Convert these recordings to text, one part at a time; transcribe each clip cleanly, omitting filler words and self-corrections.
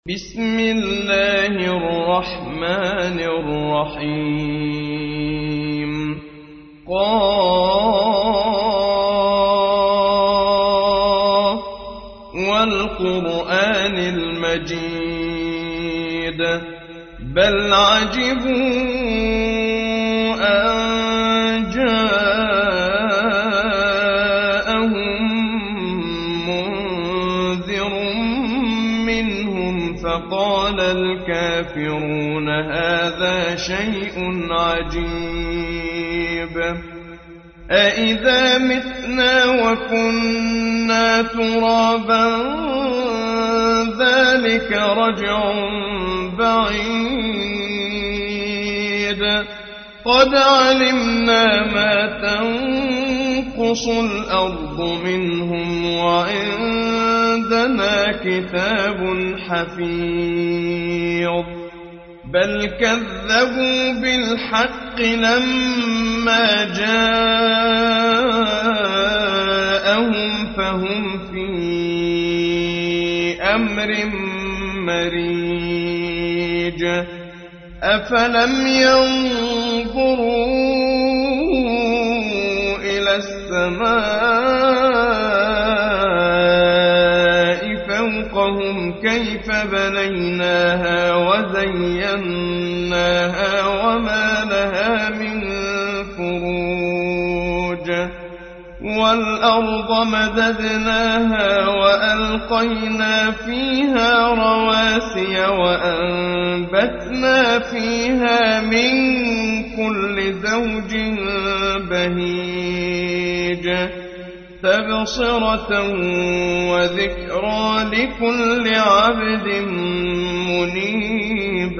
بسم الله الرحمن الرحيم قاف والقرآن المجيد بل عجبوا أن جاءهم منذر منهم فقال الكافرون هذا شيء عجيب أإذا متنا وكنا ترابا ذلك رجع بعيد قد علمنا ما تنقص الأرض منهم وعندنا كتاب حفيظ بل كذبوا بالحق لما جاءهم فهم في أمر مريج أفلم ينظروا إلى السماء فوقهم كيف بنيناها وزيناها وما لها من فروج والأرض مددناها وألقينا فيها رواسي وأنبتنا فيها من كل زوج بهيج تبصرة وذكرى لكل عبد منيب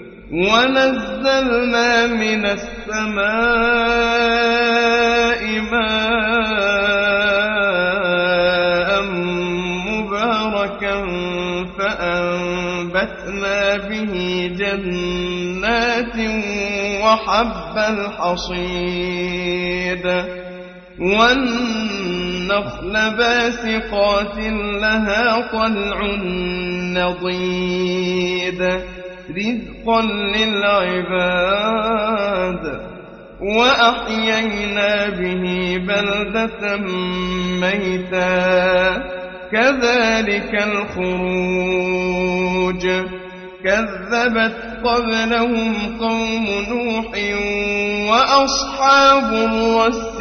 ونزلنا من السماء ماء مباركا فأنبتنا به جنات وحب الحصيد والنخل باسقات لها طلع نضيد رزقا للعباد وأحيينا به بلدة ميتا كذلك الخروج كذبت قبلهم قوم نوح وأصحاب الرس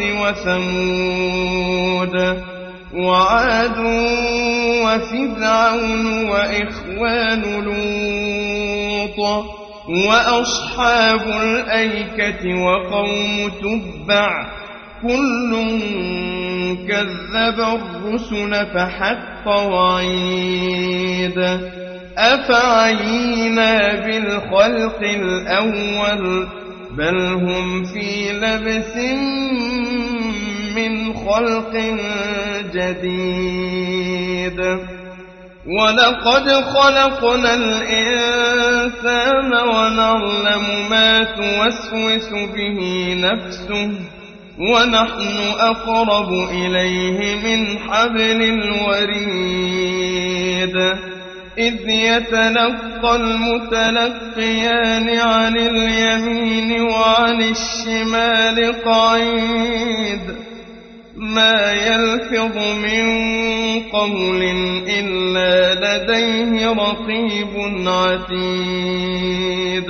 وثمود وعاد وفرعون وإخوان لوط وأصحاب الأيكة وقوم تبع كل كذب الرسل فحق وعيد أفعينا بالخلق الأول بل هم في لبس من خلق جديد ولقد خلقنا الإنسان ونعلم ما توسوس به نفسه ونحن أقرب إليه من حبل الوريد إذ يتلقى المتلقيان عن اليمين وعن الشمال قعيد ما يلفظ من قول إلا لديه رقيب عتيد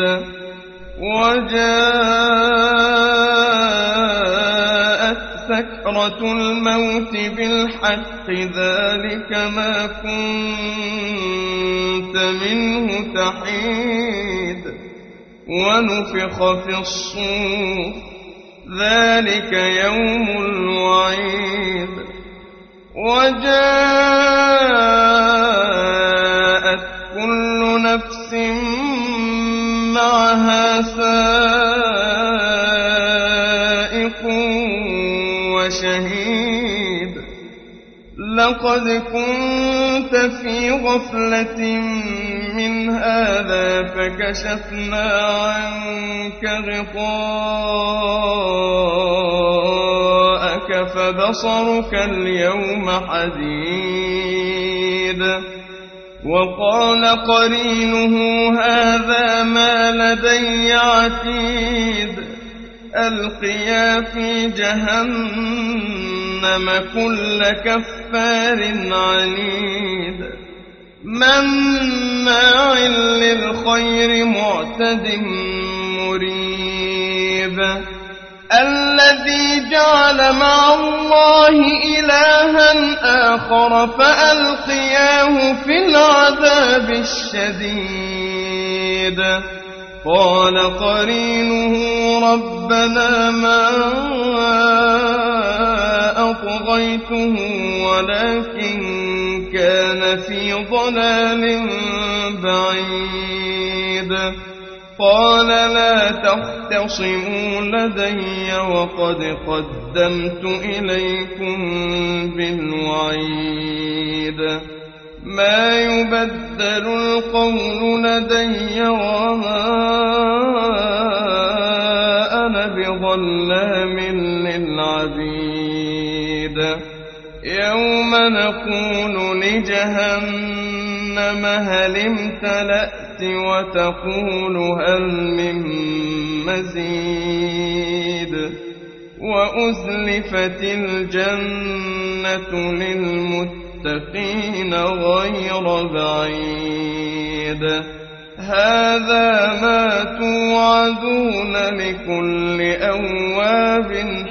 وجاءت سكرة الموت بالحق ذلك ما كنت منه تحيد ونفخ في الصور ذلك يوم الوعيد وجاءت كل نفس معها سائق وشهيد لقد كنت في غفلة من هذا فكشفنا عنك غطاءك فبصرك اليوم حديد وقال قرينه هذا ما لدي عتيد ألقيا في جهنم كل كفار عنيد مناع للخير معتد مريب الذي جعل مع الله إلها آخر فألقياه في العذاب الشديد قال قرينه ربنا ما أطغيته ولكن كان في ضلال بعيد قال لا تختصموا لدي وقد قدمت إليكم بالوعيد ما يبدل القول لدي وما أنا بظلام للعبيد يوم نقول لجهنم هل امتلأت وتقول هل من مزيد وأزلفت الجنة للمتقين غير بعيد هذا ما توعدون لكل أواب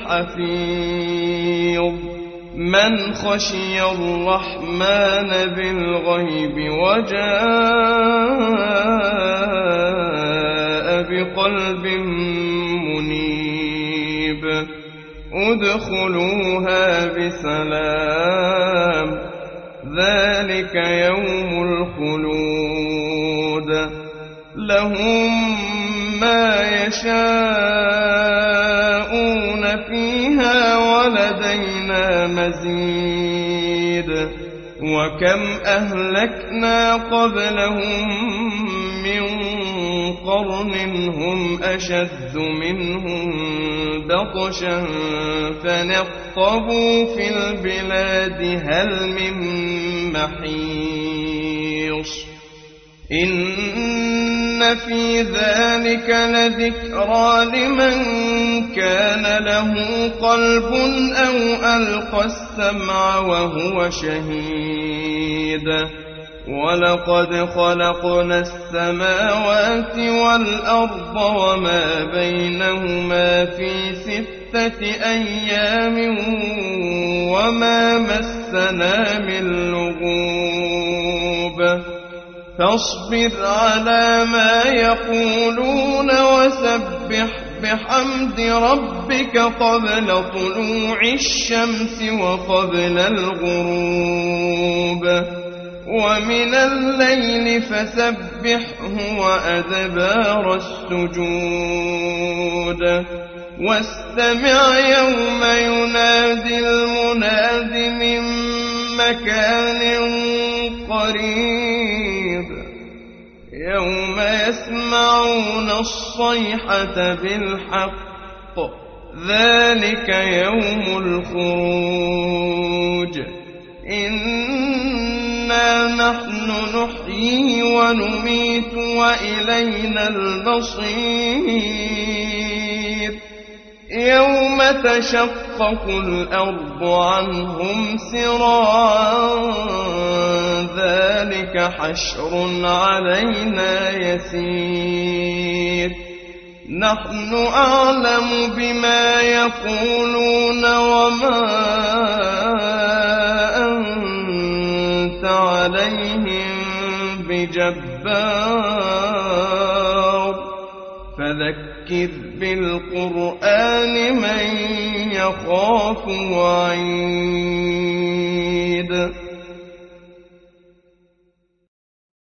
حفيظ من خشي الرحمن بالغيب وجاء بقلب منيب ادخلوها بسلام ذلك يوم الخلود لهم ما يشاءون فيها ولدينا مزيد وكم أهلكنا قبلهم من قرن هم أشد منهم بطشا فنقبوا في البلاد هل من محيص إن في ذلك لذكرى لمن كان له قلب أو ألقى السمع وهو شهيد ولقد خلقنا السماوات والأرض وما بينهما في 6 أيام وما مسنا من لغوب فاصبر على ما يقولون وسبح بحمد ربك قبل طلوع الشمس وقبل الغروب ومن الليل فسبحه وأدبار السجود واستمع يوم ينادي المناد من مكان قريب يوم يسمعون الصيحة بالحق ذلك يوم الخروج إنا نحن نحيي ونميت وإلينا المصير يوم تشقق الأرض عنهم سراعا ذلك حشر علينا يسير نحن أعلم بما يقولون وما أنت عليهم بجبار فذكر بالقرآن من يخاف وعيد